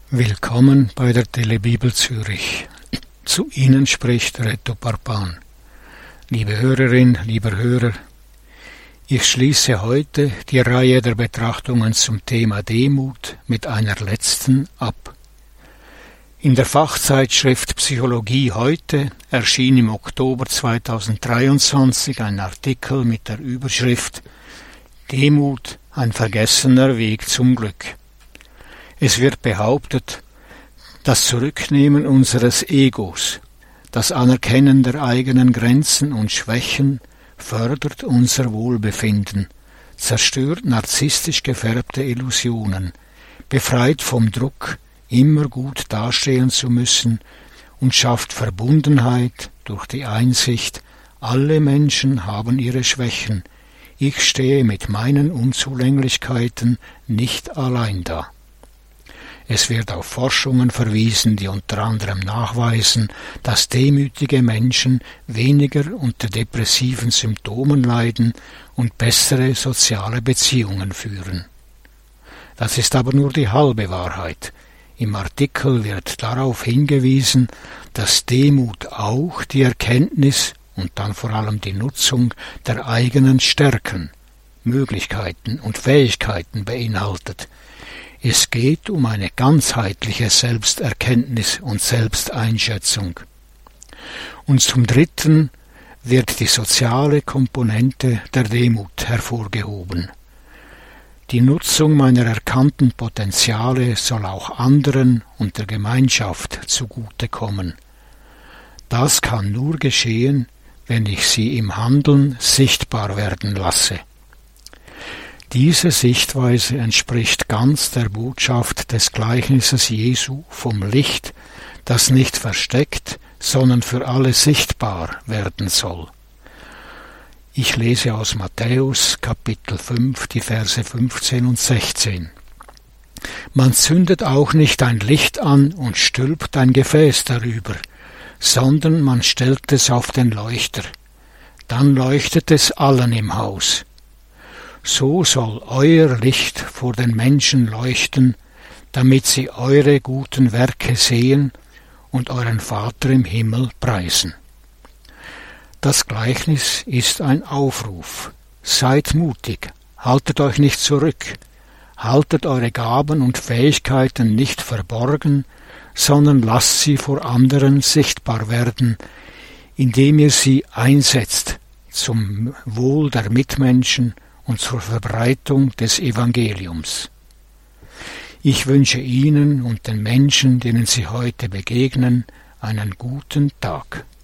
Willkommen bei der Telebibel Zürich. Zu Ihnen spricht Reto Parpan. Liebe Hörerin, lieber Hörer, ich schließe heute die Reihe der Betrachtungen zum Thema Demut mit einer letzten ab. In der Fachzeitschrift Psychologie heute erschien im Oktober 2023 ein Artikel mit der Überschrift Demut, ein vergessener Weg zum Glück. Es wird behauptet, das Zurücknehmen unseres Egos, das Anerkennen der eigenen Grenzen und Schwächen fördert unser Wohlbefinden, zerstört narzisstisch gefärbte Illusionen, befreit vom Druck, immer gut dastehen zu müssen und schafft Verbundenheit durch die Einsicht, alle Menschen haben ihre Schwächen, ich stehe mit meinen Unzulänglichkeiten nicht allein da. Es wird auf Forschungen verwiesen, die unter anderem nachweisen, dass demütige Menschen weniger unter depressiven Symptomen leiden und bessere soziale Beziehungen führen. Das ist aber nur die halbe Wahrheit. Im Artikel wird darauf hingewiesen, dass Demut auch die Erkenntnis und dann vor allem die Nutzung der eigenen Stärken, Möglichkeiten und Fähigkeiten beinhaltet. Es geht um eine ganzheitliche Selbsterkenntnis und Selbsteinschätzung. Und zum Dritten wird die soziale Komponente der Demut hervorgehoben. Die Nutzung meiner erkannten Potenziale soll auch anderen und der Gemeinschaft zugutekommen. Das kann nur geschehen, wenn ich sie im Handeln sichtbar werden lasse. Diese Sichtweise entspricht ganz der Botschaft des Gleichnisses Jesu vom Licht, das nicht versteckt, sondern für alle sichtbar werden soll. Ich lese aus Matthäus Kapitel 5, die Verse 15 und 16. Man zündet auch nicht ein Licht an und stülpt ein Gefäß darüber, sondern man stellt es auf den Leuchter. Dann leuchtet es allen im Haus. So soll euer Licht vor den Menschen leuchten, damit sie eure guten Werke sehen und euren Vater im Himmel preisen. Das Gleichnis ist ein Aufruf. Seid mutig, haltet euch nicht zurück, haltet eure Gaben und Fähigkeiten nicht verborgen, sondern lasst sie vor anderen sichtbar werden, indem ihr sie einsetzt zum Wohl der Mitmenschen und zur Verbreitung des Evangeliums. Ich wünsche Ihnen und den Menschen, denen Sie heute begegnen, einen guten Tag.